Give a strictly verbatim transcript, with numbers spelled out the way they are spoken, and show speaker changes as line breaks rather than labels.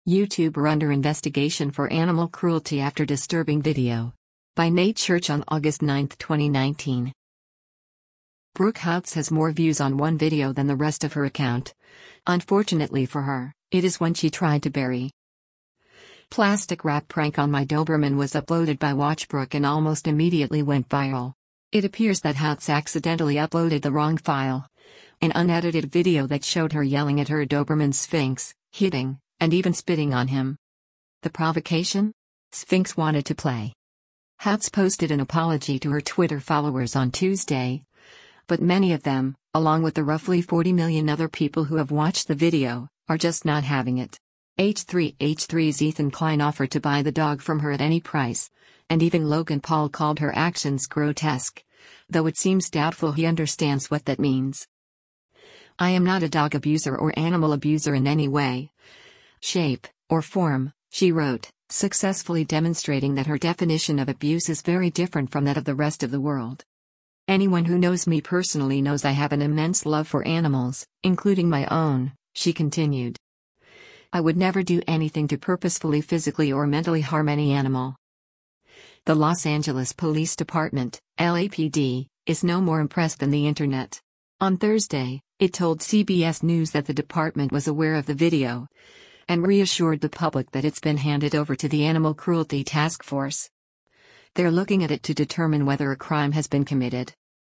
YouTuber under investigation for animal cruelty after disturbing video. By Nate Church on August ninth, twenty nineteen. Brooke Houts has more views on one video than the rest of her account. Unfortunately for her, it is one she tried to bury. Plastic wrap prank on my Doberman was uploaded by WatchBrooke and almost immediately went viral. It appears that Houts accidentally uploaded the wrong file. An unedited video that showed her yelling at her Doberman Sphinx, hitting, and even spitting on him. The provocation? Sphinx wanted to play. Houts posted an apology to her Twitter followers on Tuesday. But many of them, along with the roughly forty million other people who have watched the video, are just not having it. H three H three's Ethan Klein offered to buy the dog from her at any price, and even Logan Paul called her actions grotesque, though it seems doubtful he understands what that means. I am not a dog abuser or animal abuser in any way, shape, or form, she wrote, successfully demonstrating that her definition of abuse is very different from that of the rest of the world. Anyone who knows me personally knows I have an immense love for animals, including my own, she continued. I would never do anything to purposefully physically or mentally harm any animal. The Los Angeles Police Department, L A P D, is no more impressed than the internet. On Thursday, it told C B S News that the department was aware of the video and reassured the public that it's been handed over to the Animal Cruelty Task Force. They're looking at it to determine whether a crime has been committed.